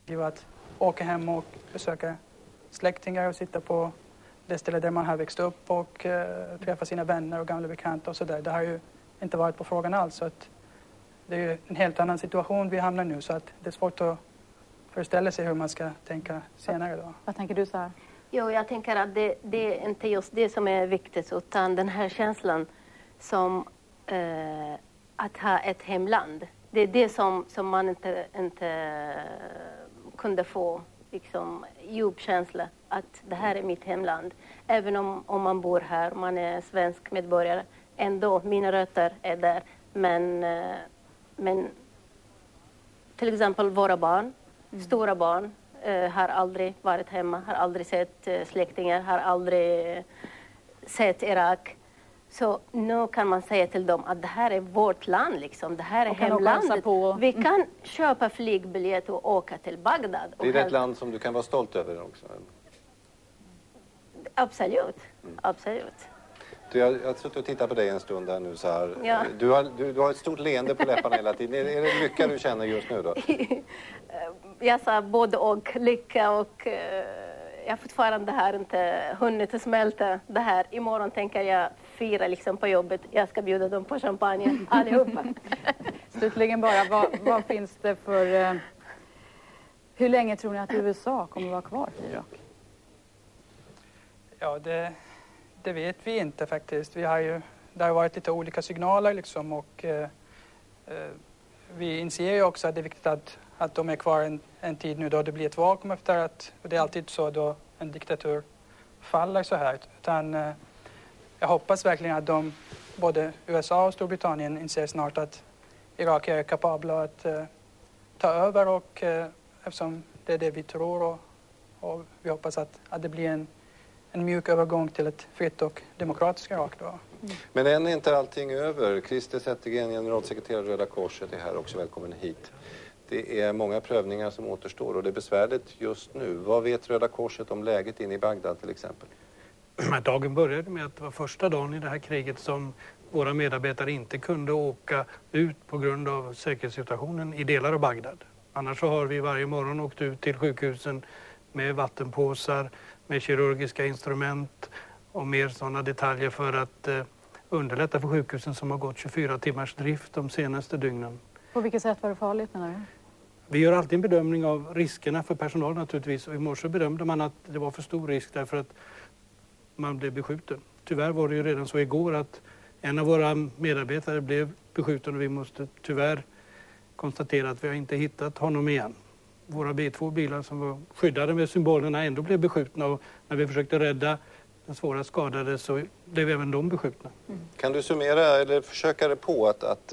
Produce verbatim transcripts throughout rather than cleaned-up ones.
Att åka hem och besöka släktingar och sitta på det ställe där man har växt upp och uh, träffa sina vänner och gamla bekanta och sådär. Det har ju inte varit på frågan alls. Så att det är ju en helt annan situation vi hamnar nu, så att det är svårt att föreställa sig hur man ska tänka senare då. Vad tänker du så här? Jo, jag tänker att det, det är inte just det som är viktigt, utan den här känslan som eh, att ha ett hemland. Det är det som, som man inte, inte kunde få, liksom djup känsla att det här är mitt hemland. Även om, om man bor här, man är svensk medborgare, ändå mina rötter är där. Men, eh, men till exempel våra barn, mm. stora barn, eh, har aldrig varit hemma, har aldrig sett eh, släktingar, har aldrig eh, sett Irak. Så nu kan man säga till dem att det här är vårt land, liksom. Det här är hemlandet. På. Vi kan köpa flygbiljett och åka till Bagdad. Det är det ett land som du kan vara stolt över också? Absolut, mm. absolut. Du, jag, jag har suttit och tittat på dig en stund där nu så här. Ja. Du, har, du, du har ett stort leende på läpparna hela tiden. Är, är det lycka du känner just nu då? Jag sa både och, lycka och... Uh, jag fortfarande har inte hunnit smälta det här. Imorgon tänker jag fira liksom på jobbet. Jag ska bjuda dem på champagne allihopa. Slutligen bara, vad, vad finns det för... Uh, hur länge tror ni att U S A kommer att vara kvar i Irak? Ja, det, det vet vi inte faktiskt. Vi har ju, det har varit lite olika signaler liksom, och uh, uh, vi inser ju också att det är viktigt att att de är kvar en, en tid nu då det blir ett vakuum efter att, och det är alltid så då en diktatur faller så här. Utan eh, jag hoppas verkligen att de, både U S A och Storbritannien, inser snart att Irak är kapabla att eh, ta över, och eh, eftersom det är det vi tror, och, och vi hoppas att, att det blir en, en mjuk övergång till ett fritt och demokratiskt Irak då. Mm. Men än är inte allting över. Christer Zettergren, generalsekreterare Röda Korset, är här också. Välkommen hit. Det är många prövningar som återstår och det är besvärligt just nu. Vad vet Röda Korset om läget inne i Bagdad till exempel? Dagen började med att det var första dagen i det här kriget som våra medarbetare inte kunde åka ut på grund av säkerhetssituationen i delar av Bagdad. Annars så har vi varje morgon åkt ut till sjukhusen med vattenpåsar, med kirurgiska instrument och mer sådana detaljer för att eh, underlätta för sjukhusen som har gått tjugofyra timmars drift de senaste dygnen. På vilket sätt var det farligt, menar du? Vi gör alltid en bedömning av riskerna för personal naturligtvis, och i morse bedömde man att det var för stor risk därför att man blev beskjuten. Tyvärr var det ju redan så igår att en av våra medarbetare blev beskjuten och vi måste tyvärr konstatera att vi har inte hittat honom igen. Våra B två-bilar som var skyddade med symbolerna ändå blev beskjutna, och när vi försökte rädda den svåra skadade så blev även de beskjutna. Mm. Kan du summera eller försöka det på att, att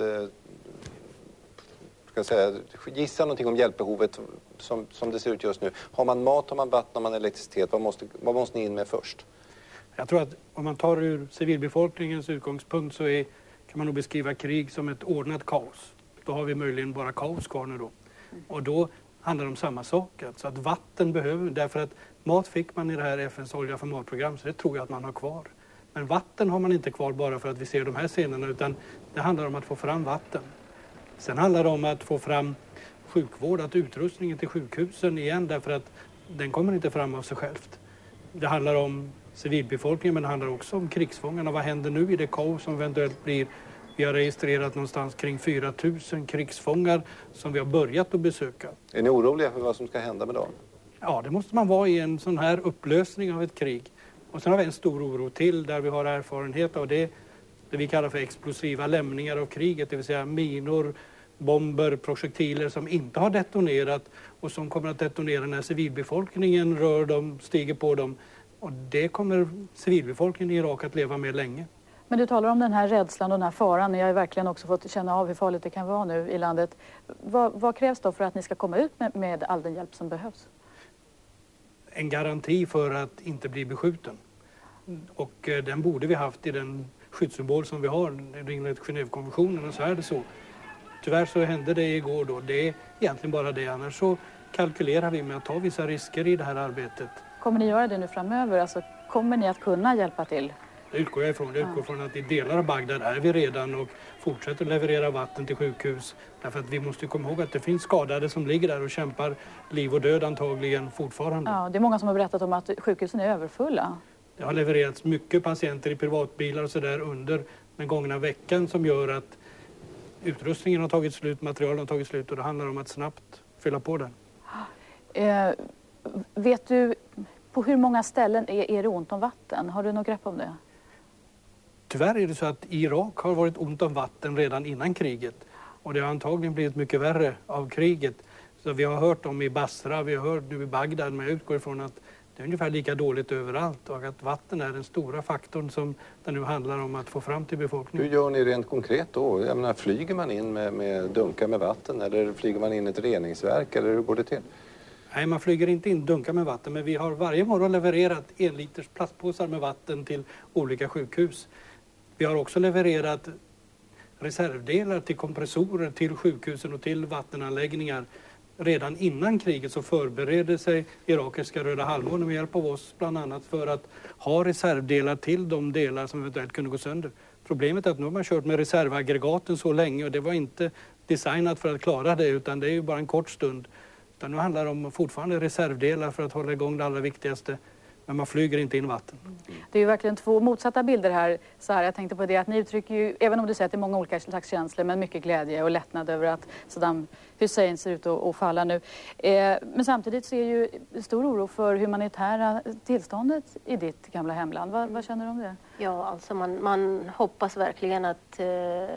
ska säga, gissa någonting om hjälpbehovet som, som det ser ut just nu? Har man mat, har man vatten, har man elektricitet? Vad måste, vad måste ni in med först? Jag tror att om man tar ur civilbefolkningens utgångspunkt så är, kan man nog beskriva krig som ett ordnat kaos. Då har vi möjligen bara kaos kvar nu då. Och då handlar det om samma sak. Alltså att vatten behöver, därför att mat fick man i det här F N:s olja för matprogram, så det tror jag att man har kvar. Men vatten har man inte kvar bara för att vi ser de här scenerna, utan det handlar om att få fram vatten. Sen handlar det om att få fram sjukvård, att utrustningen till sjukhusen igen, därför att den kommer inte fram av sig självt. Det handlar om civilbefolkningen, men det handlar också om krigsfångarna. Vad händer nu i det kaos som eventuellt blir? Vi har registrerat någonstans kring fyra tusen krigsfångar som vi har börjat att besöka. Är ni oroliga för vad som ska hända med dem? Ja, det måste man vara i en sån här upplösning av ett krig. Och sen har vi en stor oro till där vi har erfarenhet av det, det vi kallar för explosiva lämningar av kriget, det vill säga minor, bomber, projektiler som inte har detonerat och som kommer att detonera när civilbefolkningen rör dem, stiger på dem. Och det kommer civilbefolkningen i Irak att leva med länge. Men du talar om den här rädslan och den här faran. Ni har ju verkligen också fått känna av hur farligt det kan vara nu i landet. Vad, vad krävs då för att ni ska komma ut med, med all den hjälp som behövs? En garanti för att inte bli beskjuten. Och eh, den borde vi haft i den skyddssymbol som vi har, enligt Genèvekonventionen, och så är det så. Tyvärr så hände det igår då. Det är egentligen bara det. Annars så kalkylerar vi med att ta vissa risker i det här arbetet. Kommer ni göra det nu framöver? Alltså, kommer ni att kunna hjälpa till Det utgår jag ifrån. Det utgår från att i delar av Bagdad är vi redan och fortsätter leverera vatten till sjukhus. Därför att vi måste komma ihåg att det finns skadade som ligger där och kämpar liv och död antagligen fortfarande. Ja, det är många som har berättat om att sjukhusen är överfulla. Det har levererats mycket patienter i privatbilar och så där under den gångna veckan som gör att utrustningen har tagit slut, materialen har tagit slut och det handlar om att snabbt fylla på den. Eh, vet du på hur många ställen är, är det ont om vatten? Har du något grepp om det? Tyvärr är det så att i Irak har varit ont om vatten redan innan kriget. Och det har antagligen blivit mycket värre av kriget. Så vi har hört om i Basra, vi har hört nu i Bagdad, men jag utgår ifrån att det är ungefär lika dåligt överallt och att vatten är den stora faktorn som det nu handlar om att få fram till befolkningen. Hur gör ni rent konkret då? Jag menar, flyger man in med, med dunkar med vatten eller flyger man in ett reningsverk eller hur går det till? Nej, man flyger inte in dunkar med vatten, men vi har varje morgon levererat en liters plastpåsar med vatten till olika sjukhus. Vi har också levererat reservdelar till kompressorer till sjukhusen och till vattenanläggningar. Redan innan kriget så förberedde sig irakiska Röda halvmånen med hjälp av oss bland annat för att ha reservdelar till de delar som eventuellt kunde gå sönder. Problemet är att nu har man kört med reservaggregaten så länge och det var inte designat för att klara det utan det är ju bara en kort stund. Utan nu handlar det om fortfarande reservdelar för att hålla igång det allra viktigaste. Men man flyger inte in vatten. Det är ju verkligen två motsatta bilder här. Så här jag tänkte på det att ni uttrycker ju, även om du säger att det är många olika slags känslor, men mycket glädje och lättnad över att Saddam Hussein ser ut att, att falla nu. Eh, men samtidigt så är ju stor oro för humanitära tillståndet i ditt gamla hemland. Va, vad känner du om det? Ja, alltså man, man hoppas verkligen att, eh,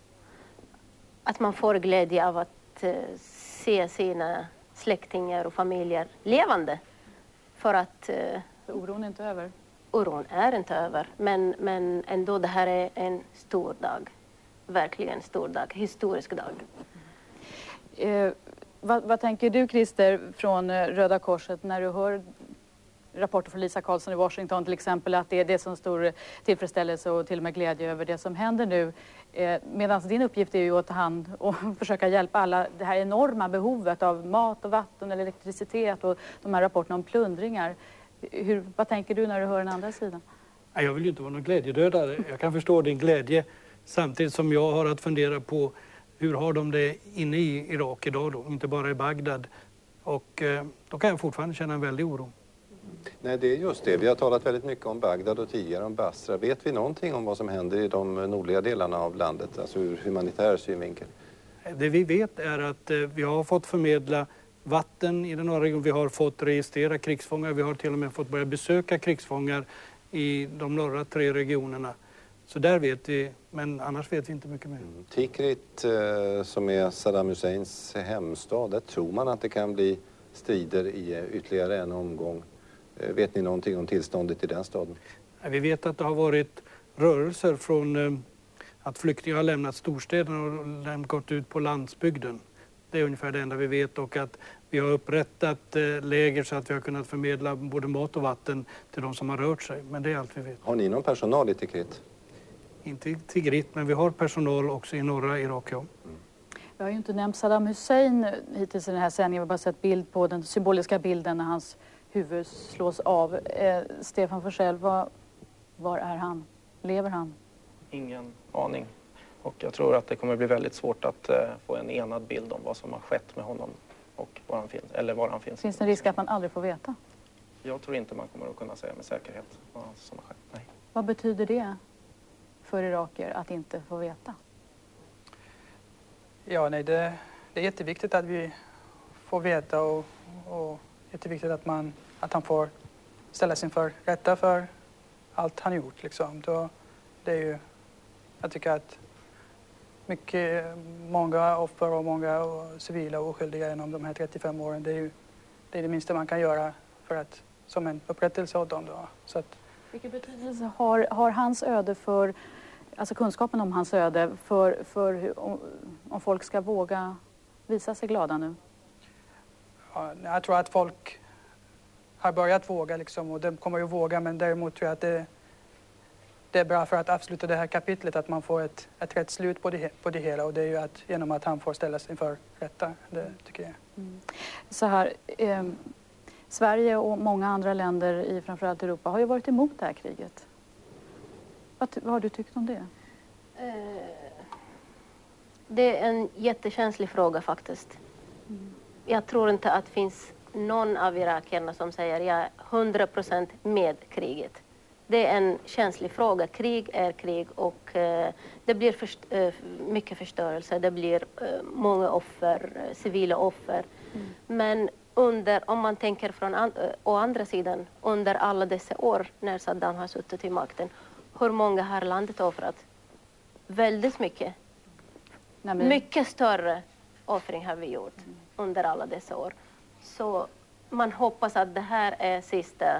att man får glädje av att eh, se sina släktingar och familjer levande. För att... Eh, Oron är inte över? Oron är inte över, men, men ändå det här är en stor dag. Verkligen en stor dag, historisk dag. Eh, vad, vad tänker du, Christer, från Röda Korset när du hör rapporter från Lisa Karlsson i Washington till exempel, att det är det som stor tillfredsställelse och till och med glädje över det som händer nu. Eh, Medan din uppgift är ju att ta hand och försöka hjälpa alla det här enorma behovet av mat och vatten eller elektricitet och de här rapporterna om plundringar. Hur, vad tänker du när du hör den andra sidan? Jag vill ju inte vara någon glädjedödare. Jag kan förstå din glädje samtidigt som jag har att fundera på hur har de det inne i Irak idag då, inte bara i Bagdad. Och eh, då kan jag fortfarande känna en väldig oro. Nej, det är just det. Vi har talat väldigt mycket om Bagdad och tidigare om Basra. Vet vi någonting om vad som händer i de nordliga delarna av landet, alltså ur humanitär synvinkel? Det vi vet är att eh, vi har fått förmedla vatten i den norra regionen. Vi har fått registrera krigsfångar. Vi har till och med fått börja besöka krigsfångar i de norra tre regionerna. Så där vet vi, men annars vet vi inte mycket mer. Mm. Tikrit, eh, som är Saddam Husseins hemstad, där tror man att det kan bli strider i ytterligare en omgång. Eh, vet ni någonting om tillståndet i den staden? Vi vet att det har varit rörelser från eh, att flyktingar har lämnat storstäderna och gått ut på landsbygden. Det är ungefär det enda vi vet, och att vi har upprättat eh, läger så att vi har kunnat förmedla både mat och vatten till de som har rört sig. Men det är allt vi vet. Har ni någon personal i Tikrit? Inte i Tikrit, men vi har personal också i norra Irak. Ja. Mm. Vi har ju inte nämnt Saddam Hussein hittills i den här sändningen. Vi har bara sett bild på den symboliska bilden när hans huvud slås av. Eh, Stefan Forsell, var, var är han? Lever han? Ingen aning. Och jag tror att det kommer bli väldigt svårt att eh, få en enad bild om vad som har skett med honom och var han finns, eller var han finns. Finns det en risk att man aldrig får veta? Jag tror inte man kommer att kunna säga med säkerhet vad som har skett. Nej. Vad betyder det för irakier att inte få veta? Ja, nej, det, det är jätteviktigt att vi får veta och, och jätteviktigt att, man, att han får ställa sig inför rätta för allt han gjort. Liksom. Då, det är ju, jag tycker att mycket, många offer och många civila och oskyldiga genom de här trettiofem åren, det är ju det, är det minsta man kan göra för att, som en upprättelse åt dem. Då. Så att, vilken betydelse har, har hans öde för, alltså kunskapen om hans öde för, för hur, om, om folk ska våga visa sig glada nu? Ja, jag tror att folk har börjat våga liksom, och de kommer ju våga, men däremot tror jag att det, det är bra för att avsluta det här kapitlet att man får ett, ett rätt slut på det, på det hela, och det är ju att, genom att han får ställa sig för rätta, det tycker jag. Mm. Så här, eh, Sverige och många andra länder i framförallt Europa har ju varit emot det här kriget. Vad, vad har du tyckt om det? Det är en jättekänslig fråga faktiskt. Mm. Jag tror inte att det finns någon av irakierna som säger jag är hundra procent med kriget. Det är en känslig fråga. Krig är krig och eh, det blir först, eh, mycket förstörelse. Det blir eh, många offer, eh, civila offer. Mm. Men under, om man tänker från an, eh, å andra sidan, under alla dessa år när Saddam har suttit i makten, hur många har landet offrat? Väldigt mycket. Nej, men... Mycket större offring har vi gjort mm. under alla dessa år. Så man hoppas att det här är sista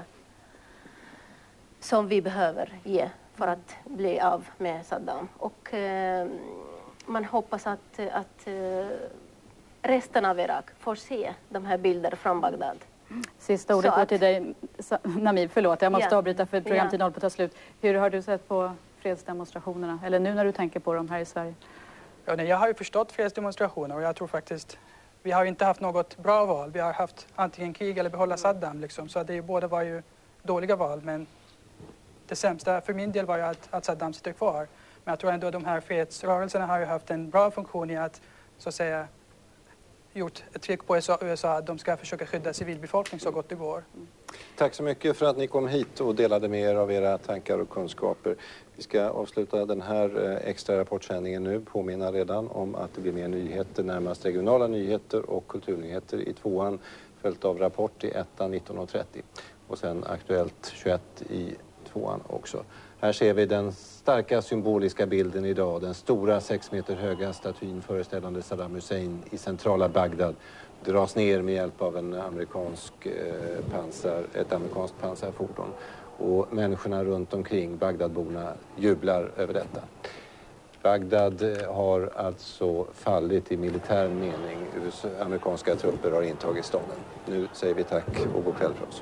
som vi behöver ge för att bli av med Saddam. Och eh, man hoppas att, att eh, resten av Irak får se de här bilderna från Bagdad. Sista ordet går att... till dig, Namib, förlåt, jag måste ja. avbryta för programtiden ja. håller på att ta slut. Hur har du sett på fredsdemonstrationerna? Eller nu när du tänker på dem här i Sverige? Ja, nej, jag har ju förstått fredsdemonstrationer och jag tror faktiskt vi har ju inte haft något bra val. Vi har haft antingen krig eller behålla Saddam liksom. Så det är, båda var ju dåliga val, men det sämsta för min del var ju att, att Saddam sitter kvar. Men jag tror ändå att de här fredsrörelserna har ju haft en bra funktion i att så att säga gjort ett tryck på U S A att de ska försöka skydda civilbefolkning så gott det går. Tack så mycket för att ni kom hit och delade med er av era tankar och kunskaper. Vi ska avsluta den här extra rapportsändningen nu. Påminna redan om att det blir mer nyheter, närmast regionala nyheter och kulturnyheter i tvåan, följt av Rapport i ettan nitton och trettio och sen Aktuellt tjugoett i tvåan också. Här ser vi den starka symboliska bilden idag, den stora sex meter höga statyn föreställande Saddam Hussein i centrala Bagdad dras ner med hjälp av en amerikansk eh, pansar, ett amerikanskt pansarfordon. Och människorna runt omkring, Bagdadborna, jublar över detta. Bagdad har alltså fallit i militär mening. U S A, amerikanska trupper har intagit staden. Nu säger vi tack och god kväll för oss.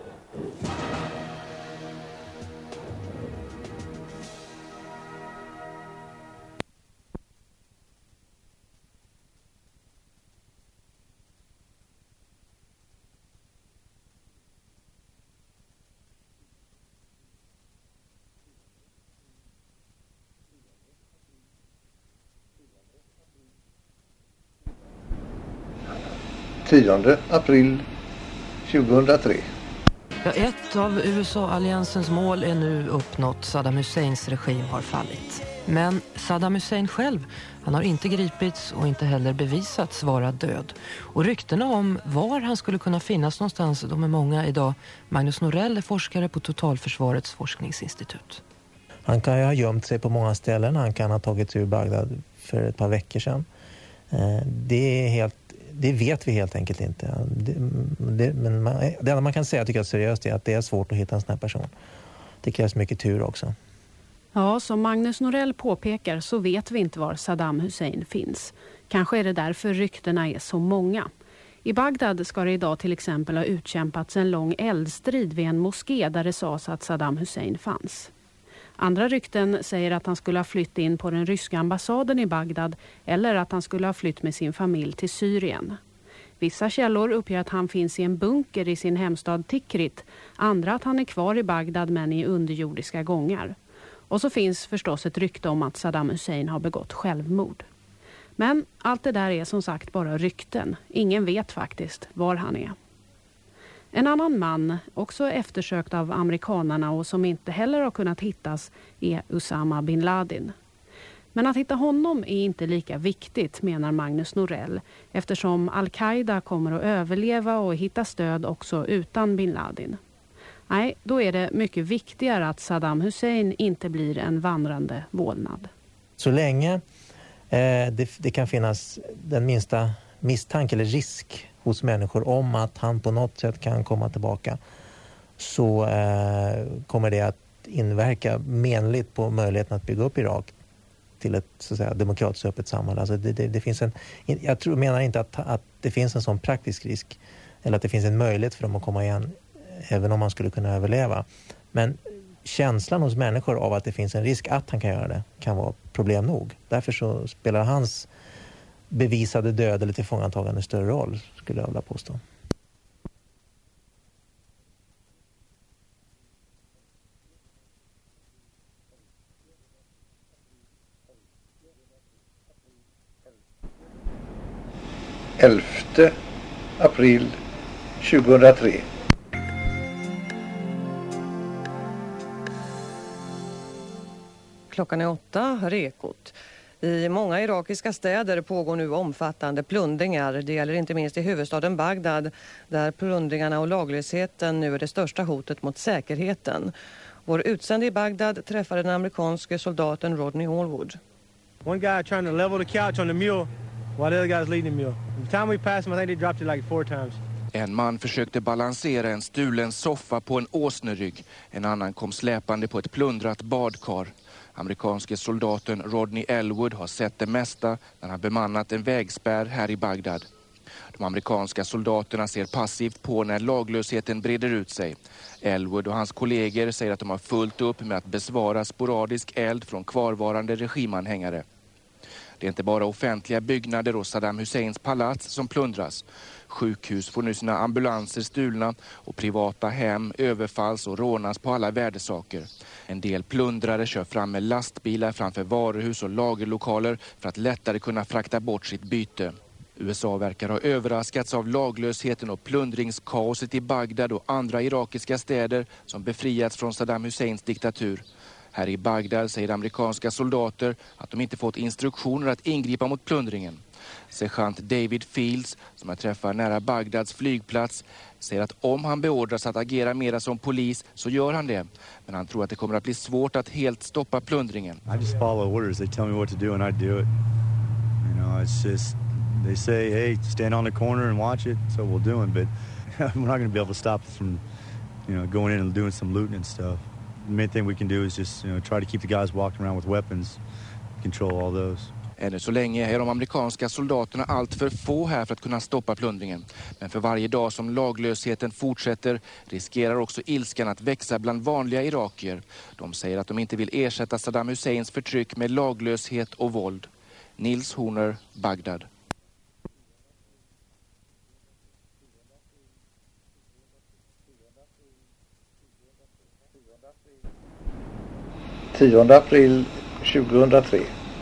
tionde april tjugohundratre. Ja, ett av U S A-alliansens mål är nu uppnått. Saddam Husseins regim har fallit. Men Saddam Hussein själv, han har inte gripits och inte heller bevisats vara död. Och ryktena om var han skulle kunna finnas någonstans, de är många idag. Magnus Norell är forskare på Totalförsvarets forskningsinstitut. Han kan ju ha gömt sig på många ställen. Han kan ha tagit ur Bagdad för ett par veckor sedan. Det är helt Det vet vi helt enkelt inte. Det, det, men man, det enda man kan säga, tycker jag seriöst, är att det är svårt att hitta en sån här person. Det krävs mycket tur också. Ja, som Magnus Norell påpekar så vet vi inte var Saddam Hussein finns. Kanske är det därför ryktena är så många. I Bagdad ska det idag till exempel ha utkämpats en lång eldstrid vid en moské där det sades att Saddam Hussein fanns. Andra rykten säger att han skulle ha flytt in på den ryska ambassaden i Bagdad eller att han skulle ha flytt med sin familj till Syrien. Vissa källor uppger att han finns i en bunker i sin hemstad Tikrit, andra att han är kvar i Bagdad men i underjordiska gångar. Och så finns förstås ett rykte om att Saddam Hussein har begått självmord. Men allt det där är som sagt bara rykten. Ingen vet faktiskt var han är. En annan man, också eftersökt av amerikanerna och som inte heller har kunnat hittas, är Osama bin Laden. Men att hitta honom är inte lika viktigt, menar Magnus Norell, eftersom Al-Qaida kommer att överleva och hitta stöd också utan bin Laden. Nej, då är det mycket viktigare att Saddam Hussein inte blir en vandrande vålnad. Så länge eh, det, det kan finnas den minsta misstanke eller risk hos människor om att han på något sätt kan komma tillbaka, så eh, kommer det att inverka menligt på möjligheten att bygga upp Irak till ett så att säga, demokratiskt öppet samhälle. Alltså det, det, det finns en, jag tror, menar inte att, att det finns en sån praktisk risk eller att det finns en möjlighet för dem att komma igen även om man skulle kunna överleva. Men känslan hos människor av att det finns en risk att han kan göra det kan vara problem nog. Därför så spelar hans bevisade död eller tillfångatagande större roll, skulle jag vilja påstå. sjätte april tjugohundratre. Klockan är åtta, har Ekot. I många irakiska städer pågår nu omfattande plundringar. Det gäller inte minst i huvudstaden Bagdad, där plundringarna och laglösheten nu är det största hotet mot säkerheten. Vår utsände i Bagdad träffade den amerikanske soldaten Rodney Allwood. One guy trying to level the couch on the mule while the other guy's leading the mule. The time we passed him, I think they dropped it like four times. En man försökte balansera en stulen soffa på en åsnerygg. En annan kom släpande på ett plundrat badkar. Amerikanske soldaten Rodney Allwood har sett det mesta när han bemannat en vägspärr här i Bagdad. De amerikanska soldaterna ser passivt på när laglösheten breder ut sig. Allwood och hans kollegor säger att de har fullt upp med att besvara sporadisk eld från kvarvarande regimanhängare. Det är inte bara offentliga byggnader och Saddam Husseins palats som plundras. Sjukhus får nu sina ambulanser stulna och privata hem överfalls och rånas på alla värdesaker. En del plundrare kör fram med lastbilar framför varuhus och lagerlokaler för att lättare kunna frakta bort sitt byte. U S A verkar ha överraskats av laglösheten och plundringskaoset i Bagdad och andra irakiska städer som befriats från Saddam Husseins diktatur. Här i Bagdad säger amerikanska soldater att de inte fått instruktioner att ingripa mot plundringen. Sergeant David Fields, som jag träffar nära Bagdads flygplats, säger att om han beordras att agera mera som polis så gör han det. Men han tror att det kommer att bli svårt att helt stoppa plundringen. I just follow orders. They tell me what to do and I do it. You know, it's just, they say, hey, stand on the corner and watch it, so we'll do it. But we're not going to be able to stop it from, you know, going in and doing some looting and stuff. The main thing we can do is just, you know, try to keep the guys walking around with weapons, control all those. Ännu så länge är de amerikanska soldaterna allt för få här för att kunna stoppa plundringen. Men för varje dag som laglösheten fortsätter riskerar också ilskan att växa bland vanliga irakier. De säger att de inte vill ersätta Saddam Husseins förtryck med laglöshet och våld. Nils Horner, Bagdad. tionde april tjugohundratre.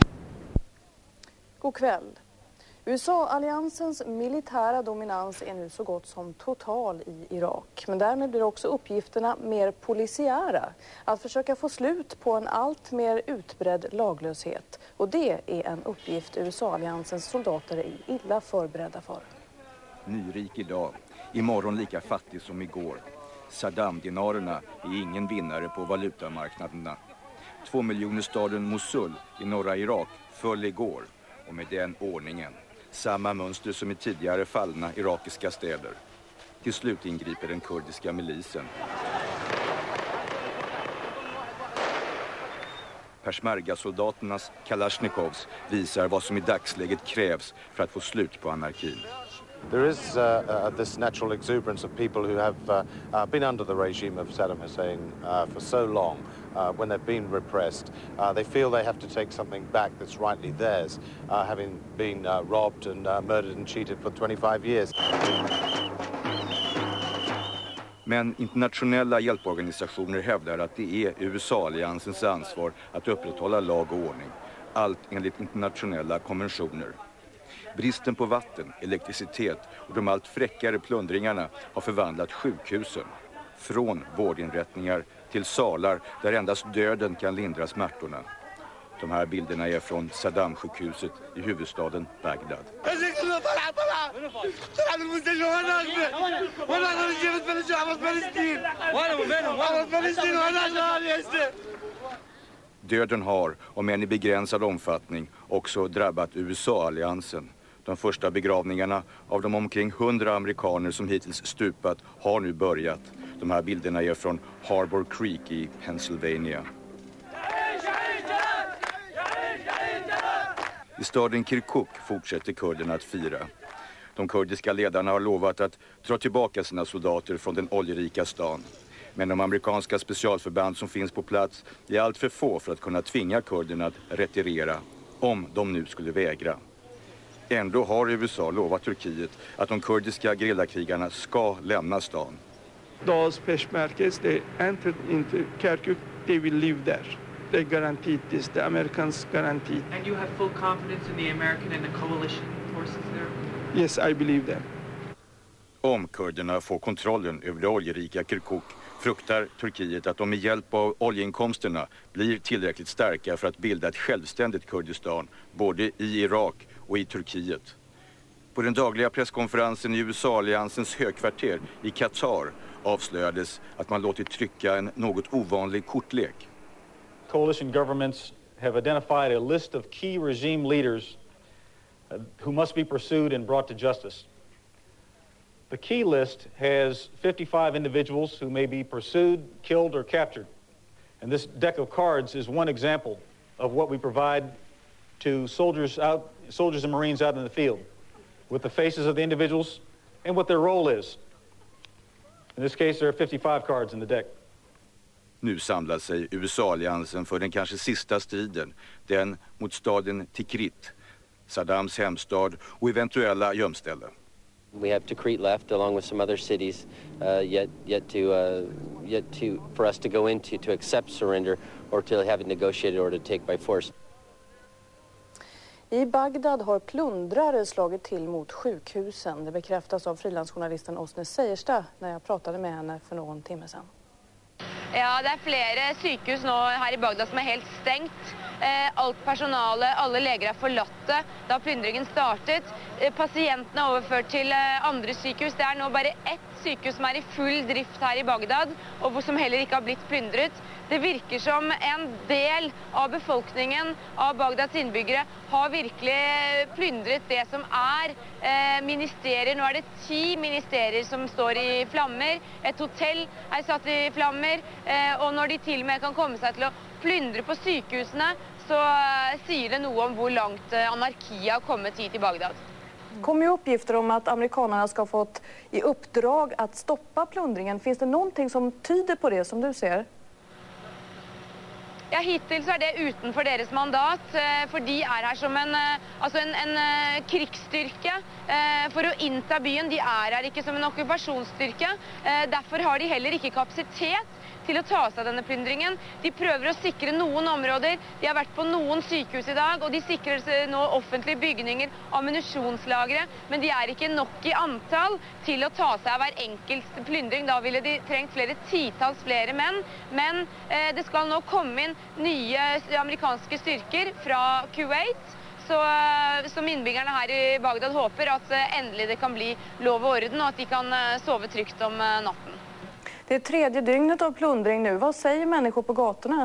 God kväll. U S A-alliansens militära dominans är nu så gott som total i Irak. Men därmed blir också uppgifterna mer polisiära. Att försöka få slut på en allt mer utbredd laglöshet. Och det är en uppgift U S A-alliansens soldater är illa förberedda för. Nyrik idag, imorgon lika fattig som igår. Saddam-dinarerna är ingen vinnare på valutamarknaderna. Två miljoner staden Mosul i norra Irak föll igår. Och med den ordningen, samma mönster som i tidigare fallna irakiska städer. Till slut ingriper den kurdiska milisen. Peshmerga-soldaternas Kalashnikovs visar vad som i dagsläget krävs för att få slut på anarkin. There is uh, uh, this natural exuberance of people who have uh, uh, been under the regime of Saddam Hussein uh, for so long. Uh, when they've been repressed, uh, they feel they have to take something back that's rightly theirs, uh, having been uh, robbed and uh, murdered and cheated for twenty-five years. Men internationella hjälporganisationer hävdar att det är U S A-alliansens ansvar att upprätthålla lag och ordning. Allt enligt internationella konventioner. Bristen på vatten, elektricitet och de allt fräckare plundringarna har förvandlat sjukhusen från vårdinrättningar till salar där endast döden kan lindra smärtorna. De här bilderna är från Saddam-sjukhuset i huvudstaden Bagdad. Döden har, om än i begränsad omfattning, också drabbat U S A-alliansen. De första begravningarna av de omkring hundra amerikaner som hittills stupat har nu börjat. De här bilderna är från Harbor Creek i Pennsylvania. I staden Kirkuk fortsätter kurderna att fira. De kurdiska ledarna har lovat att dra tillbaka sina soldater från den oljerika stan. Men de amerikanska specialförband som finns på plats är allt för få för att kunna tvinga kurderna att retirera, om de nu skulle vägra. Ändå har U S A lovat Turkiet att de kurdiska gerillakrigarna ska lämna stan. Those Peshmergas, they entered into Kirkuk, they will live there. They guaranteed this, the Americans guaranteed. And you have full confidence in the American and the coalition forces there? Yes, I believe that. Om kurderna får kontrollen över det oljerika Kirkuk fruktar Turkiet att de med hjälp av oljeinkomsterna blir tillräckligt starka för att bilda ett självständigt Kurdistan både i Irak och i Turkiet. På den dagliga presskonferensen i U S A-alliansens högkvarter i Qatar avslöjades att man låtit trycka en något ovanlig kortlek. Coalition governments have identified a list of key regime leaders uh, who must be pursued and brought to justice. The key list has fifty-five individuals who may be pursued, killed, or captured. And this deck of cards is one example of what we provide to soldiers out, soldiers and Marines out in the field, with the faces of the individuals and what their role is. In this case, there are fifty-five cards in the deck. Nu samlar sig U S A-alliansen för den kanske sista striden, den mot staden Tikrit, Saddams hemstad och eventuella gömställe. We have Tikrit left along with some other cities uh, yet yet to uh, yet to for us to go into to accept surrender or to have it negotiated or to take by force. I Bagdad har plundrare slagit till mot sjukhusen. Det bekräftas av frilansjournalisten Åsne Seierstad när jag pratade med henne för någon timme sedan. Ja, det er flere sykehus nå her i Bagdad som er helt stengt. Eh, alt personalet, alle leger er forlatte da plyndringen startet. Eh, pasientene er overført til eh, andre sykehus. Det er nå bare ett sykehus som er i full drift her i Bagdad, og som heller ikke har blitt plyndret. Det virker som en del av befolkningen, av Bagdads innbyggere, har virkelig plyndret det som er eh, ministerier. Nå er det ti ministerier som står i flammer. Et hotell er satt i flammer, eh, og når de til og med kan komme seg til å plyndre på sykehusene, så eh, sier det noe om hvor langt eh, anarkiet har kommet hit i Bagdad. Det kommer ju uppgifter om att amerikanerna ska ha fått i uppdrag att stoppa plundringen. Finns det någonting som tyder på det som du ser? Ja, hittil så er det utenfor deres mandat, for de er her som en, altså en, en krigsstyrke for å innta byen. De er her ikke som en okkupasjonsstyrke, derfor har de heller ikke kapasitet til å ta seg denne plyndringen. De prøver å sikre noen områder, de har vært på noen sykehus i dag, og de sikrer nå offentlige bygninger, ammunisjonslagre, men de er ikke nok i antall til å ta seg av hver enkelt plyndring. Da ville de trengt flere titalls flere menn, men eh, det skal nå komme inn nye amerikanske styrker fra Kuwait, så som innbyggerne her i Bagdad håper at endelig det kan bli lov og orden, og at de kan sove trygt om natten. Det är tredje dygnet av plundring nu. Vad säger människor på gatorna?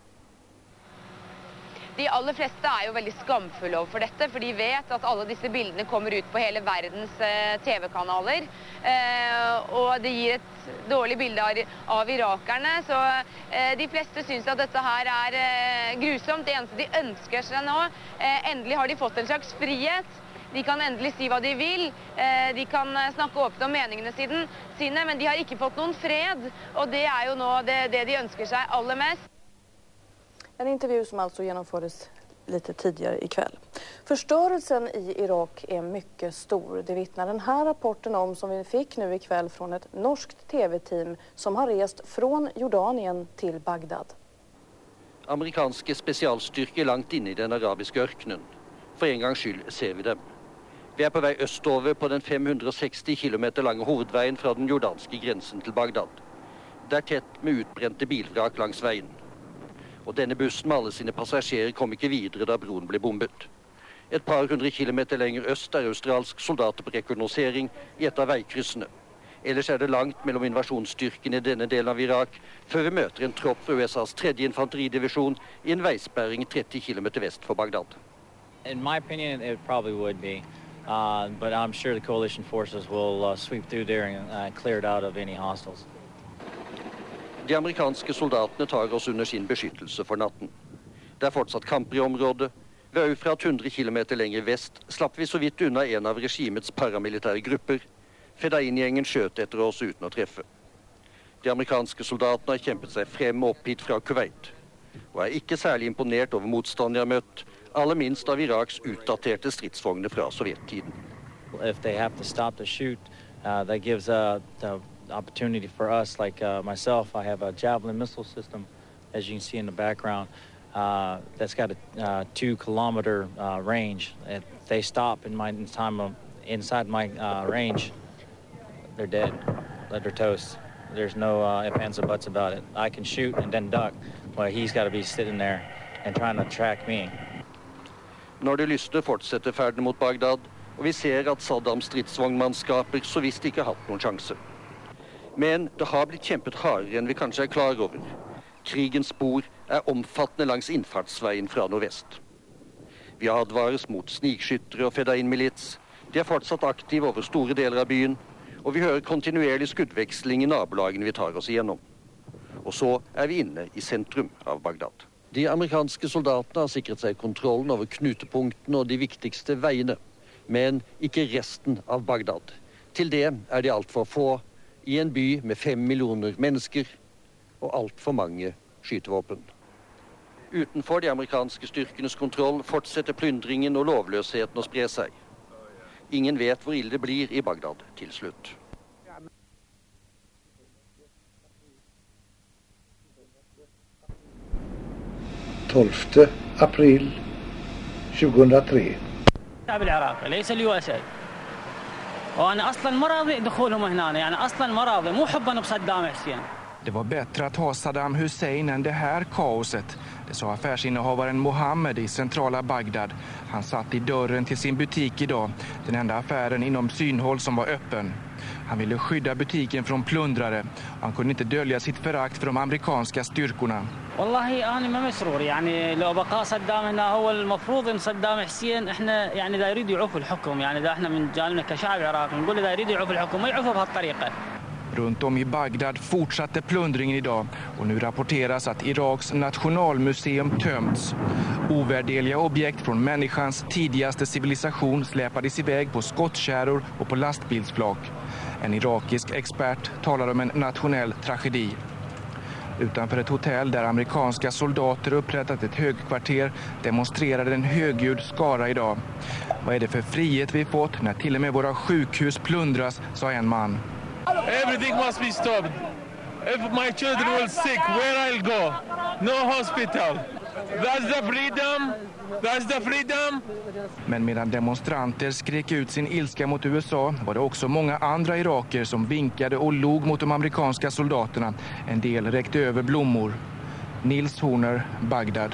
De aller fleste er jo veldig skamfulle overfor dette, for de vet at alle disse bildene kommer ut på hele verdens eh, T V-kanaler. Eh, og det gir et dårlig bilde av, av irakerne, så eh, de fleste synes at dette her er eh, grusomt. Det eneste de ønsker seg nå, eh, endelig har de fått en slags frihet. De kan endelig si hva de vil, eh, de kan snakke åpent om meningene sine, men de har ikke fått noen fred, og det er jo nå det, det de ønsker seg aller mest. En intervju som alltså genomfördes lite tidigare ikväll. Förstörelsen i Irak är mycket stor. Det vittnar den här rapporten om som vi fick nu ikväll från ett norskt T V-team som har rest från Jordanien till Bagdad. Amerikanske spesialstyrker langt inne i den arabiske ørkenen. For en gangs skyld ser vi dem. Vi er på vei østover på den fem hundre og seksti kilometer lange hovedveien fra den jordanske grensen til Bagdad. Det er tett med utbrente bilvrak langs veien. Og denne bussen med alle sine passasjerer kom ikke videre da broen ble bombet. Et par hundre kilometer lenger øst er australsk soldater på rekognosering i et av veikryssene. Ellers er det langt mellom invasjonsstyrken i denne delen av Irak, før vi møter en tropp fra U S A's tredje infanteridivisjon i en veisperring tretti kilometer vest for Bagdad. In my opinion, it probably would be, uh, but I'm sure the coalition forces will uh, sweep through there and uh, clear it out of any hostiles. De amerikanske soldatene tar oss under sin beskyttelse for natten. Det er fortsatt kamper i området. Ved fra hundre kilometer lenger vest slapp vi så vidt unna en av regimets paramilitære grupper. Fedain-gjengen skjøt etter oss uten å treffe. De amerikanske soldatene har kjempet seg frem opp hit fra Kuwait, og er ikke særlig imponert over motstand de har møtt, aller minst av Iraks utdaterte stridsvogner fra sovjettiden. If they have to stop the shoot, uh, that gives uh, the opportunity for us, like uh, myself, I have a Javelin missile system, as you can see in the background, uh, that's got a uh, two kilometer uh, range. If they stop in my in time of inside my uh, range, they're dead. They're toast. There's no uh, ifs, ands, or buts about it. I can shoot and then duck, but he's got to be sitting there and trying to track me. Når det lysner fortsetter ferden mot Bagdad, og vi ser at Saddams stridsvognmannskaper så visst ikke har hatt noen sjanse. Men det har blitt kjempet hardere enn vi kanskje er klar over. Krigens spor er omfattende langs innfartsveien fra nordvest. Vi advares mot snikskyttere og Fedayeen-milits. De er fortsatt aktive over store deler av byen, og vi hører kontinuerlig skuddveksling i nabolagene vi tar oss igjennom. Og så er vi inne i sentrum av Bagdad. De amerikanske soldatene har sikret seg kontrollen over knutepunktene og de viktigste veiene, men ikke resten av Bagdad. Til det er de alt for få i en by med fem millioner mennesker og alt for mange skytevåpen. Utenfor de amerikanske styrkenes kontroll fortsetter plyndringen og lovløsheten å spre seg. Ingen vet hvor ille det blir i Bagdad til slutt. tolfte april tjugohundratre. الشعب العراقي ليس اليو اس اي وانا اصلا ما راضي دخولهم هنا يعني اصلا ما راضي مو حبا بصدام حسين. Det var bättre att ha Saddam Hussein än det här kaoset. Det sa affärsinnehavaren Mohammed i centrala Bagdad. Han satt i dörren till sin butik idag, den enda affären inom synhåll som var öppen. Han ville skydda butiken från plundrare. Han kunde inte dölja sitt förakt för de amerikanska styrkorna. والله انا ما مسرور يعني لو بقى صدام هنا هو المفروض ان صدام حسين احنا يعني دا يريد يعوف الحكم يعني دا احنا من جانبنا كشعب عراقي نقول دا يريد يعوف الحكم ما يعوفه بهالطريقه. Runt om i Bagdad fortsatte plundringen idag och nu rapporteras att Iraks nationalmuseum tömts. Ovärderliga objekt från människans tidigaste civilisation släpades iväg på skottkärror och på lastbilsflak. En irakisk expert talar om en nationell tragedi. Utanför ett hotell där amerikanska soldater upprättat ett högkvarter demonstrerade en högljudd skara idag. Vad är det för frihet vi fått när till och med våra sjukhus plundras, sa en man. Everything must be stopped. If my children were sick, where I'll go? No hospital. That's the freedom. That's the freedom. Men medan demonstranter skrek ut sin ilska mot U S A var det också många andra iraker som vinkade och log mot de amerikanska soldaterna. En del räckte över blommor. Nils Horner, Bagdad.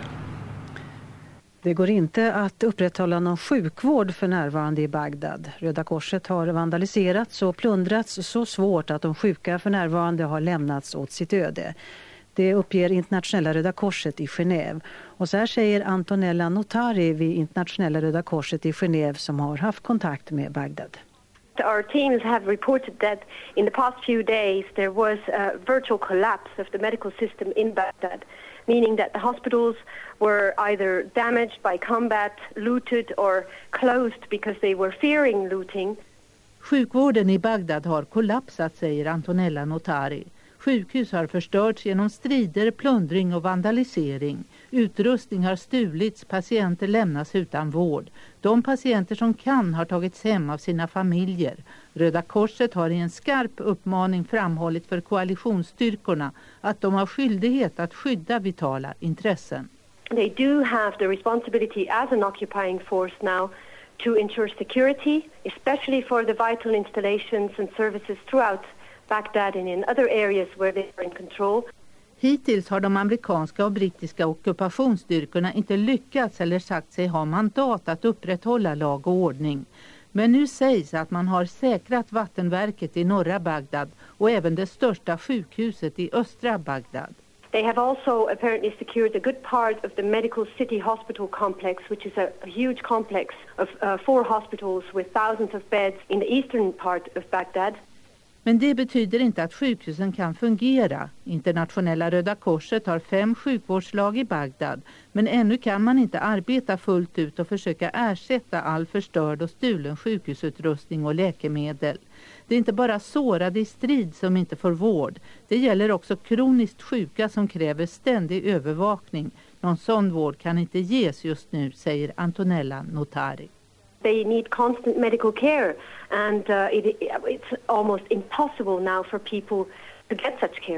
Det går inte att upprätthålla någon sjukvård för närvarande i Bagdad. Röda korset har vandaliserats och plundrats så svårt att de sjuka för närvarande har lämnats åt sitt öde. Det uppger Internationella Röda korset i Genève. Och så här säger Antonella Notari vid Internationella Röda korset i Genève som har haft kontakt med Bagdad. Our teams have reported that in the past few days there was a virtual collapse of the medical system in Baghdad, meaning that the hospitals were either damaged by combat, looted or closed because they were fearing looting. Sjukvården i Bagdad har kollapsat, säger Antonella Notari. Sjukhus har förstörts genom strider, plundring och vandalisering. Utrustning har stulits, patienter lämnas utan vård. De patienter som kan har tagits hem av sina familjer. Röda korset har i en skarp uppmaning framhållit för koalitionsstyrkorna att de har skyldighet att skydda vitala intressen. They do have the responsibility as an occupying force now to ensure security, especially for the vital installations and services throughout Baghdad and in other areas where they are in control. Hittills har de amerikanska och brittiska ockupationsstyrkorna inte lyckats eller sagt sig ha mandat att upprätthålla lag och ordning. Men nu sägs att man har säkrat vattenverket i norra Bagdad och även det största sjukhuset i östra Bagdad. They have also apparently secured a good part of the Medical City Hospital complex, which is a, a huge complex of uh, four hospitals with thousands of beds in the eastern part of Baghdad. Men det betyder inte att sjukhusen kan fungera. Internationella Röda korset har fem sjukvårdslag i Bagdad, men ännu kan man inte arbeta fullt ut och försöka ersätta all förstörd och stulen sjukhusutrustning och läkemedel. Det är inte bara sårade i strid som inte får vård. Det gäller också kroniskt sjuka som kräver ständig övervakning. Någon sån vård kan inte ges just nu, säger Antonella Notari. They need constant medical care and uh, it, it's almost impossible now for people to get such care.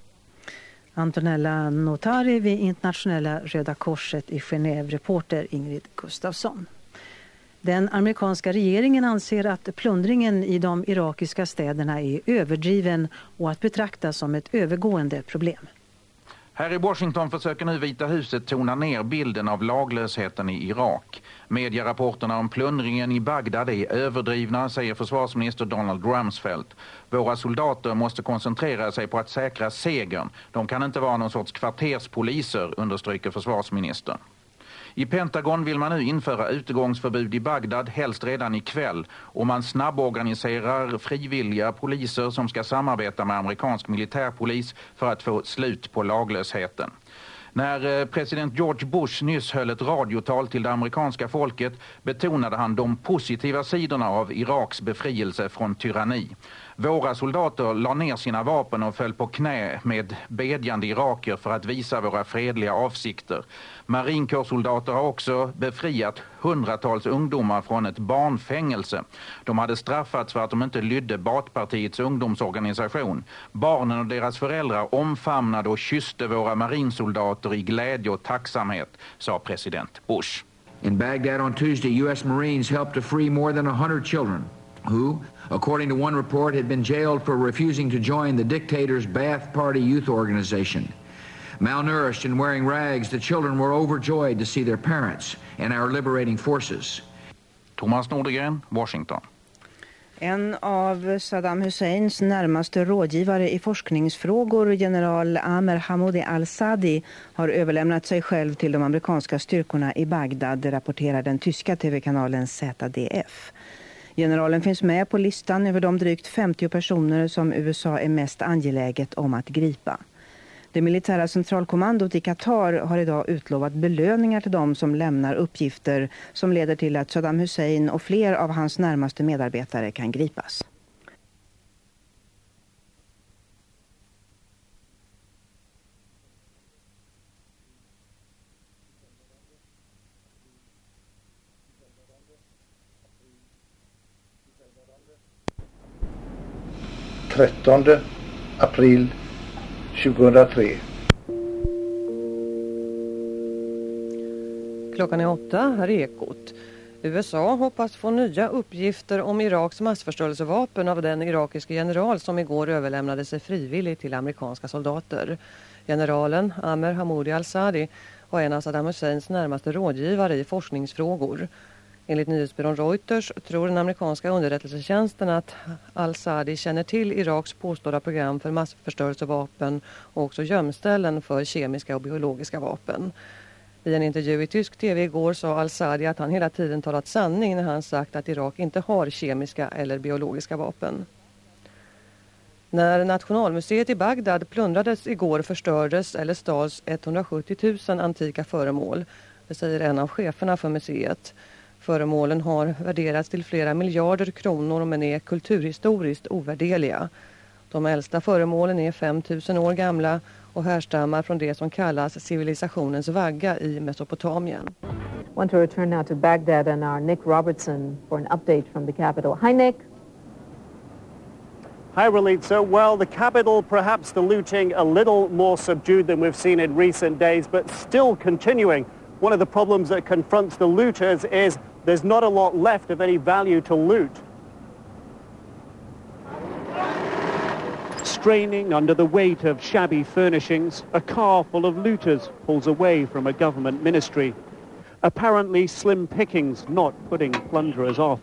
Antonella Notari vid Internationella Röda korset i Genève, reporter Ingrid Gustafsson. Den amerikanska regeringen anser att plundringen i de irakiska städerna är överdriven och att betraktas som ett övergående problem. Här i Washington försöker nu Vita huset tona ner bilden av laglösheten i Irak. Medierapporterna om plundringen i Bagdad är överdrivna, säger försvarsminister Donald Rumsfeld. Våra soldater måste koncentrera sig på att säkra segern. De kan inte vara någon sorts kvarterspoliser, understryker försvarsministern. I Pentagon vill man nu införa utegångsförbud i Bagdad, helst redan ikväll, och man snabborganiserar frivilliga poliser som ska samarbeta med amerikansk militärpolis för att få slut på laglösheten. När president George Bush nyss höll ett radiotal till det amerikanska folket betonade han de positiva sidorna av Iraks befrielse från tyranni. Våra soldater la ner sina vapen och föll på knä med bedjande iraker för att visa våra fredliga avsikter. Marinkårssoldater har också befriat hundratals ungdomar från ett barnfängelse. De hade straffats för att de inte lydde Baathpartiets ungdomsorganisation. Barnen och deras föräldrar omfamnade och kysste våra marinsoldater i glädje och tacksamhet, sa president Bush. In Baghdad on Tuesday, U S Marines helped to free more than one hundred children who, according to one report, had been jailed for refusing to join the dictator's Ba'ath Party youth organization. Malnourished and wearing rags, the children were overjoyed to see their parents and our liberating forces. Thomas Nordegren, Washington. En av Saddam Husseins närmaste rådgivare i forskningsfrågor, general Amer Hamoudi al-Sadi, har överlämnat sig själv till de amerikanska styrkorna i Bagdad, rapporterar den tyska tv-kanalen Z D F. Generalen finns med på listan över de drygt femtio personer som U S A är mest angeläget om att gripa. Det militära centralkommandot i Qatar har idag utlovat belöningar till dem som lämnar uppgifter som leder till att Saddam Hussein och fler av hans närmaste medarbetare kan gripas. trettonde april tjugohundratre. Klockan är åtta, här är Ekot. U S A hoppas få nya uppgifter om Iraks massförstörelsevapen av den irakiske general som igår överlämnade sig frivilligt till amerikanska soldater. Generalen Amer Hamoudi al-Sadi var en av Saddam Husseins närmaste rådgivare i forskningsfrågor. Enligt nyhetsbyrån Reuters tror den amerikanska underrättelsetjänsten att al-Sadi känner till Iraks påstådda program för massförstörelsevapen och också gömställen för kemiska och biologiska vapen. I en intervju i tysk tv igår sa al-Sadi att han hela tiden talat sanning när han sagt att Irak inte har kemiska eller biologiska vapen. När Nationalmuseet i Bagdad plundrades igår förstördes eller stals etthundrasjuttio tusen antika föremål. Det säger en av cheferna för museet. Föremålen har värderats till flera miljarder kronor men är kulturhistoriskt ovärderliga. De äldsta föremålen är fem tusen år gamla och härstammar från det som kallas civilisationens vagga i Mesopotamien. I want to return now to Baghdad and our Nick Robertson for an update from the capital. Hi, Nick. Hi, Relitza. Well, the capital, perhaps the looting a little more subdued than we've seen in recent days, but still continuing. One of the problems that confronts the looters is there's not a lot left of any value to loot. Straining under the weight of shabby furnishings, a car full of looters pulls away from a government ministry. Apparently slim pickings not putting plunderers off.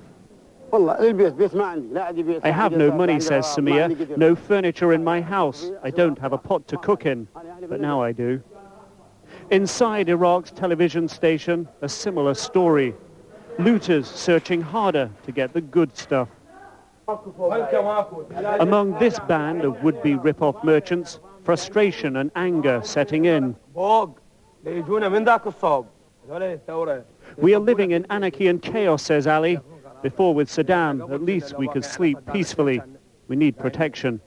I have no money, says Samir, no furniture in my house. I don't have a pot to cook in, but now I do. Inside Iraq's television station, a similar story. Looters searching harder to get the good stuff. Among this band of would-be rip-off merchants, frustration and anger setting in. We are living in anarchy and chaos, says Ali. Before with Saddam, at least we could sleep peacefully. We need protection.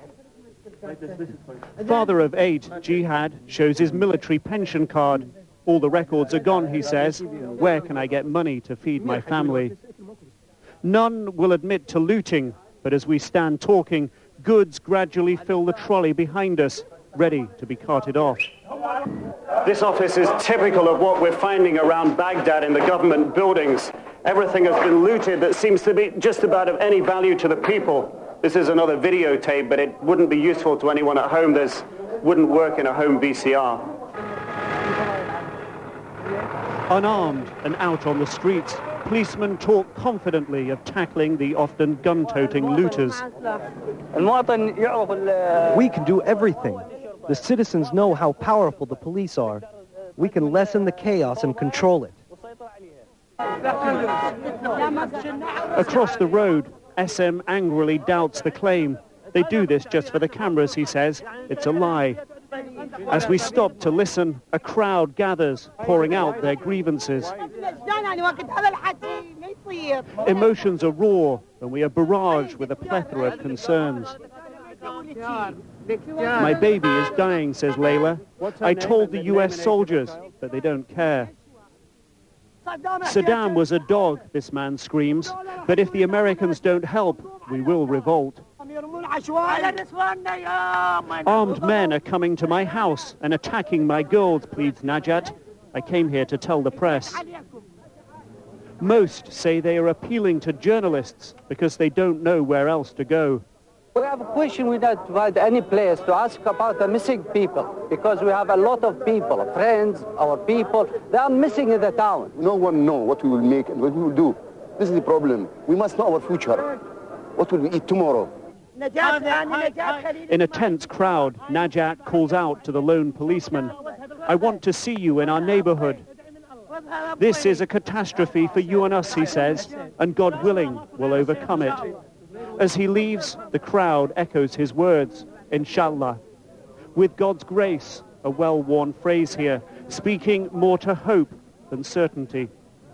Father of eight, Jihad, shows his military pension card. All the records are gone, he says. Where can I get money to feed my family? None will admit to looting, but as we stand talking, goods gradually fill the trolley behind us, ready to be carted off. This office is typical of what we're finding around Baghdad in the government buildings. Everything has been looted that seems to be just about of any value to the people. This is another videotape, but it wouldn't be useful to anyone at home. This wouldn't work in a home V C R. Unarmed and out on the streets, policemen talk confidently of tackling the often gun-toting looters. We can do everything. The citizens know how powerful the police are. We can lessen the chaos and control it. Across the road, S M angrily doubts the claim. They do this just for the cameras, he says. It's a lie. As we stop to listen, a crowd gathers, pouring out their grievances. Emotions are raw, and we are barraged with a plethora of concerns. My baby is dying, says Layla. I told the U S soldiers, but they don't care. Saddam was a dog, this man screams, but if the Americans don't help, we will revolt. Armed men are coming to my house and attacking my girls, pleads Najat. I came here to tell the press. Most say they are appealing to journalists because they don't know where else to go. We have a question. We don't find any place to ask about the missing people because we have a lot of people, friends, our people. They are missing in the town. No one knows what we will make and what we will do. This is the problem. We must know our future. What will we eat tomorrow? In a tense crowd, Najat calls out to the lone policeman. I want to see you in our neighborhood. This is a catastrophe for you and us, he says, and God willing, we'll overcome it. As he leaves, the crowd echoes his words, Inshallah. With God's grace, a well-worn phrase here, speaking more to hope than certainty.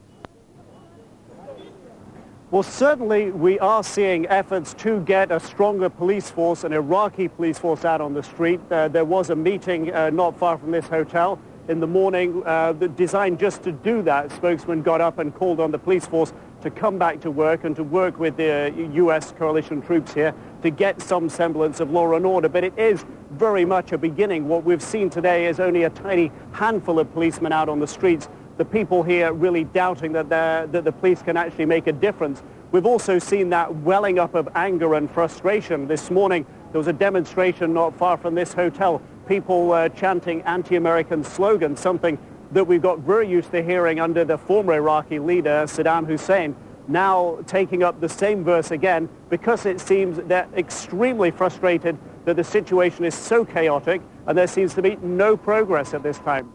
Well, certainly we are seeing efforts to get a stronger police force, an Iraqi police force out on the street. Uh, there was a meeting uh, not far from this hotel in the morning uh, designed just to do that. Spokesman got up and called on the police force to come back to work and to work with the U S coalition troops here to get some semblance of law and order. But it is very much a beginning. What we've seen today is only a tiny handful of policemen out on the streets. The people here really doubting that, that the police can actually make a difference. We've also seen that welling up of anger and frustration. This morning there was a demonstration not far from this hotel, people uh, chanting anti-American slogans, something that we got very used to hearing under the former Iraqi leader, Saddam Hussein, now taking up the same verse again because it seems they're extremely frustrated that the situation is so chaotic and there seems to be no progress at this time.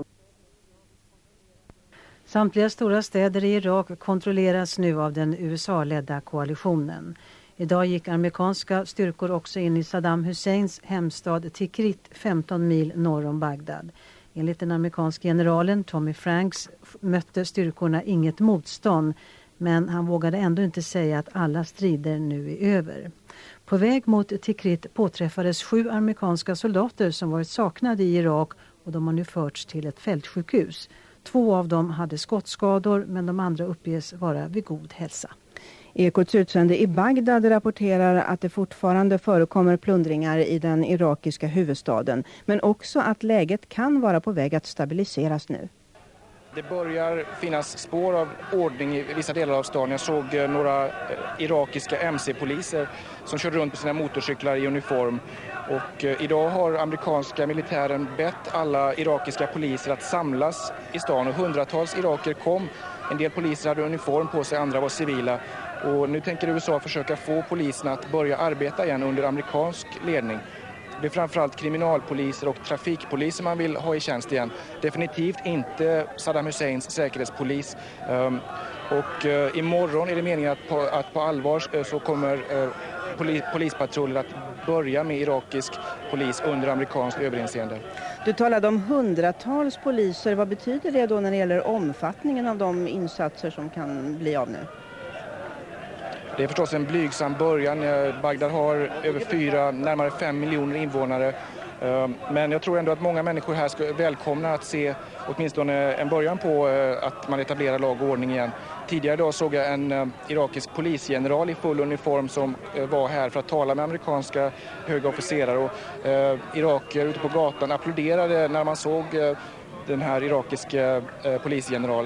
Samtliga stora städer i Irak kontrolleras nu av den U S A-ledda koalitionen. Idag gick amerikanska styrkor också in i Saddam Husseins hemstad Tikrit, femton mil norr om Bagdad. Enligt den amerikanska generalen Tommy Franks mötte styrkorna inget motstånd, men han vågade ändå inte säga att alla strider nu är över. På väg mot Tikrit påträffades sju amerikanska soldater som varit saknade i Irak och de har nu förts till ett fältsjukhus. Två av dem hade skottskador, men de andra uppges vara vid god hälsa. Ekots utsände i Bagdad rapporterar att det fortfarande förekommer plundringar i den irakiska huvudstaden, men också att läget kan vara på väg att stabiliseras nu. Det börjar finnas spår av ordning i vissa delar av staden. Jag såg några irakiska M C-poliser som körde runt på sina motorcyklar i uniform. Och idag har amerikanska militären bett alla irakiska poliser att samlas i stan. Och hundratals iraker kom. En del poliser hade uniform på sig, andra var civila. Och nu tänker U S A försöka få poliserna att börja arbeta igen under amerikansk ledning. Det är framförallt kriminalpoliser och trafikpoliser man vill ha i tjänst igen. Definitivt inte Saddam Husseins säkerhetspolis. Um, och uh, imorgon är det meningen att på, att på allvar uh, så kommer uh, poli, polispatruller att börja med irakisk polis under amerikansk överinseende. Du talade om hundratals poliser. Vad betyder det då när det gäller omfattningen av de insatser som kan bli av nu? Det är förstås en blygsam början. Bagdad har över fyra, närmare fem miljoner invånare. Men jag tror ändå att många människor här ska välkomna att se åtminstone en början på att man etablerar lag och ordning igen. Tidigare idag såg jag en irakisk polisgeneral i full uniform som var här för att tala med amerikanska höga officerare. Och eh, iraker ute på gatan applåderade när man såg eh, den här irakiska eh, polisgeneralen.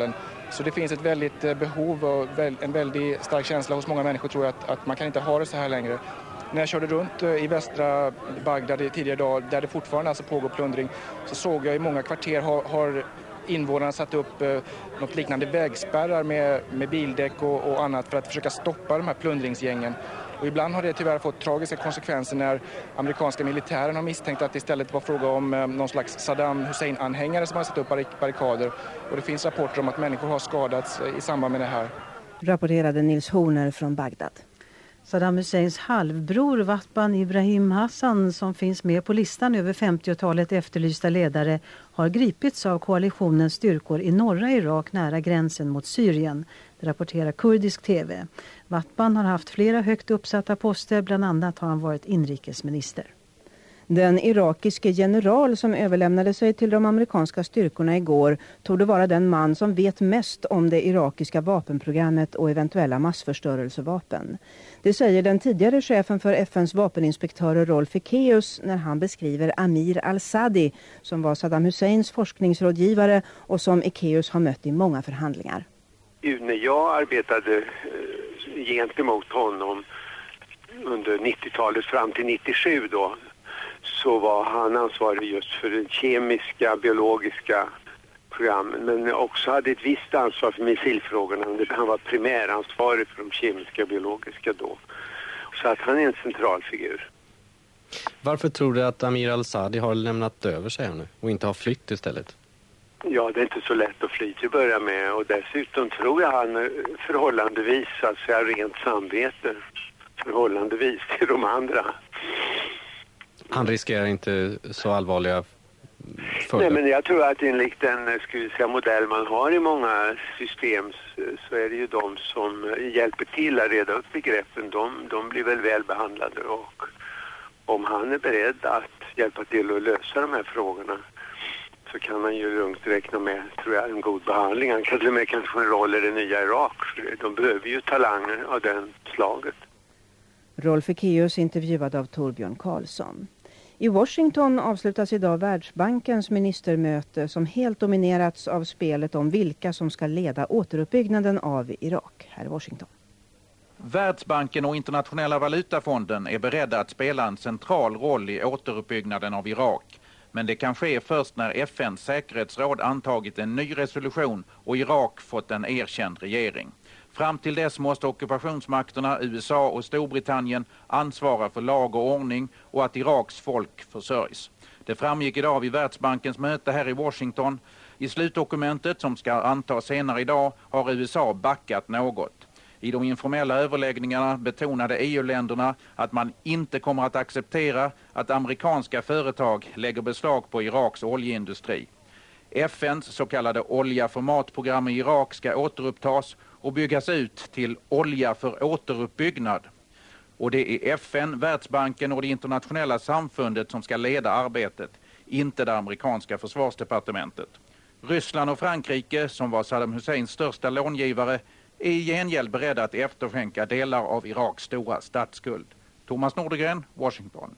Så det finns ett väldigt behov och en väldigt stark känsla hos många människor, tror jag, att, att man kan inte ha det så här längre. När jag körde runt i västra Bagdad tidigare idag, där det fortfarande alltså pågår plundring, så såg jag i många kvarter har, har invånarna satt upp eh, något liknande vägspärrar med, med bildäck och, och annat för att försöka stoppa de här plundringsgängen. Och ibland har det tyvärr fått tragiska konsekvenser när amerikanska militären har misstänkt att det istället var fråga om eh, någon slags Saddam Hussein-anhängare som har satt upp barrikader. Och det finns rapporter om att människor har skadats i samband med det här. Rapporterade Nils Horner från Bagdad. Saddam Husseins halvbror Vatban Ibrahim Hassan, som finns med på listan över femtiotalet efterlysta ledare, har gripits av koalitionens styrkor i norra Irak nära gränsen mot Syrien. Det rapporterar kurdisk tv. Vatban har haft flera högt uppsatta poster, bland annat har han varit inrikesminister. Den irakiske general som överlämnade sig till de amerikanska styrkorna igår torde vara den man som vet mest om det irakiska vapenprogrammet och eventuella massförstörelsevapen. Det säger den tidigare chefen för F N:s vapeninspektörer Rolf Ekéus när han beskriver Amir al-Sadi, som var Saddam Husseins forskningsrådgivare och som Ekéus har mött i många förhandlingar. När jag arbetade gentemot honom under nittiotalet fram till nittiosju då, så var han ansvarig just för den kemiska, biologiska programmen, men också hade ett visst ansvar för missilfrågorna. Han var primäransvarig för de kemiska och biologiska då. Så att han är en central figur. Varför tror du att Amir al-Sadi har lämnat över sig här nu och inte har flytt istället? Ja, det är inte så lätt att fly till att börja med, och dessutom tror jag han förhållandevis, alltså rent samvete, förhållandevis till de andra. Han riskerar inte så allvarliga följder. Nej, men jag tror att enligt den ska vi säga, modell man har i många system så är det ju de som hjälper till att reda upp begreppen. De, de blir väl väl behandlade, och om han är beredd att hjälpa till att lösa de här frågorna så kan man ju lugnt räkna med, tror jag, en god behandling. Han kan till och med kanske få en roll i det nya Irak. De behöver ju talanger av den slaget. Rolf Ekéus intervjuad av Torbjörn Karlsson. I Washington avslutas idag Världsbankens ministermöte som helt dominerats av spelet om vilka som ska leda återuppbyggnaden av Irak. Här i Washington. Världsbanken och Internationella valutafonden är beredda att spela en central roll i återuppbyggnaden av Irak. Men det kan ske först när F N:s säkerhetsråd antagit en ny resolution och Irak fått en erkänd regering. Fram till dess måste ockupationsmakterna U S A och Storbritannien ansvara för lag och ordning och att Iraks folk försörjs. Det framgick idag vid Världsbankens möte här i Washington. I slutdokumentet som ska antas senare idag har U S A backat något. I de informella överläggningarna betonade E U-länderna att man inte kommer att acceptera att amerikanska företag lägger beslag på Iraks oljeindustri. F N:s så kallade olja för matprogram i Irak ska återupptas och byggas ut till olja för återuppbyggnad. Och det är F N, Världsbanken och det internationella samfundet som ska leda arbetet, inte det amerikanska försvarsdepartementet. Ryssland och Frankrike, som var Saddam Husseins största långivare, är i gengäld beredda att efterskänka delar av Iraks stora statsskuld. Thomas Nordegren, Washington.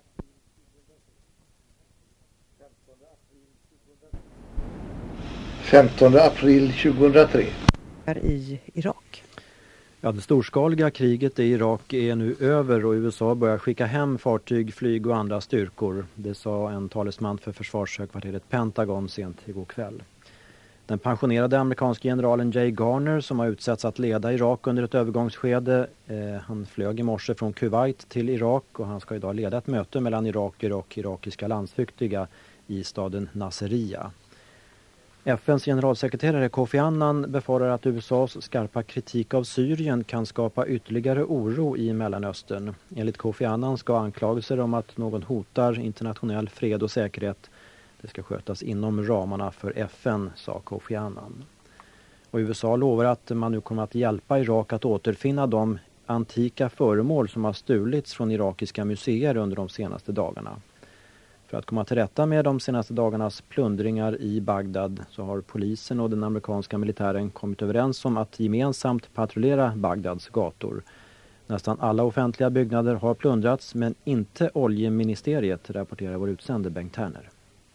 femtonde april tjugohundratre. I Irak. Ja, det storskaliga kriget i Irak är nu över och U S A börjar skicka hem fartyg, flyg och andra styrkor. Det sa en talesman för försvarshögkvarteret Pentagon sent igår kväll. Den pensionerade amerikanska generalen Jay Garner, som har utsetts att leda Irak under ett övergångsskede, eh, han flög i morse från Kuwait till Irak och han ska idag leda ett möte mellan iraker och irakiska landsflyktiga i staden Nasiriyah. F N:s generalsekreterare Kofi Annan befarar att U S A:s skarpa kritik av Syrien kan skapa ytterligare oro i Mellanöstern. Enligt Kofi Annan ska anklagelser om att någon hotar internationell fred och säkerhet, det ska skötas inom ramarna för F N, sa Kofi Annan. Och U S A lovar att man nu kommer att hjälpa Irak att återfinna de antika föremål som har stulits från irakiska museer under de senaste dagarna. För att komma till rätta med de senaste dagarnas plundringar i Bagdad så har polisen och den amerikanska militären kommit överens om att gemensamt patrullera Bagdads gator. Nästan alla offentliga byggnader har plundrats, men inte oljeministeriet, rapporterar vår utsände Bengt Terner.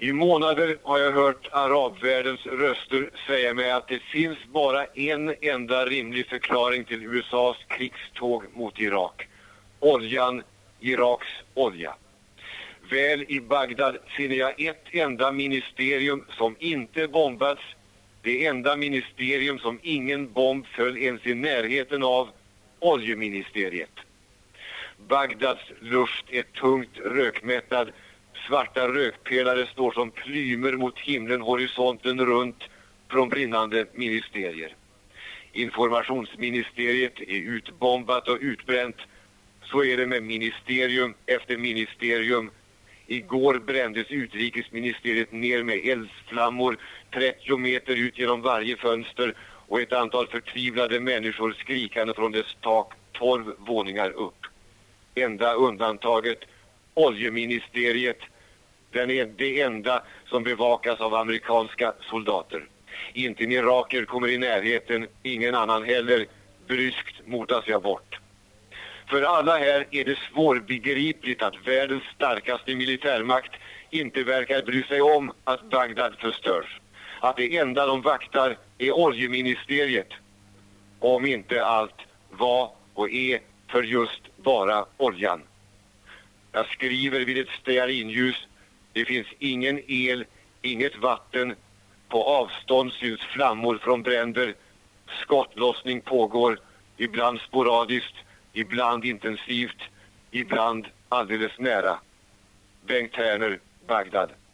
I månader har jag hört arabvärldens röster säga mig att det finns bara en enda rimlig förklaring till U S A:s krigståg mot Irak. Oljan, Iraks olja. Väl i Bagdad finner jag ett enda ministerium som inte bombats. Det enda ministerium som ingen bomb föll ens i närheten av, oljeministeriet. Bagdads luft är tungt rökmättad. Svarta rökpelare står som plymer mot himlen horisonten runt från brinnande ministerier. Informationsministeriet är utbombat och utbränt. Så är det med ministerium efter ministerium. Igår brändes utrikesministeriet ner med eldsflammor trettio meter ut genom varje fönster och ett antal förtvivlade människor skrikande från dess tak tolv våningar upp. Enda undantaget, oljeministeriet. Den är det enda som bevakas av amerikanska soldater. Inte en iraker kommer i närheten, ingen annan heller. Bryskt motas jag bort. För alla här är det svårbegripligt att världens starkaste militärmakt inte verkar bry sig om att Bagdad förstörs. Att det enda de vaktar är oljeministeriet. Om inte allt var och är för just bara oljan. Jag skriver vid ett stearinljus. Det finns ingen el, inget vatten. På avstånd syns flammor från bränder. Skottlossning pågår, ibland sporadiskt, ibland intensivt, ibland alldeles nära. Bengt Herner, Bagdad.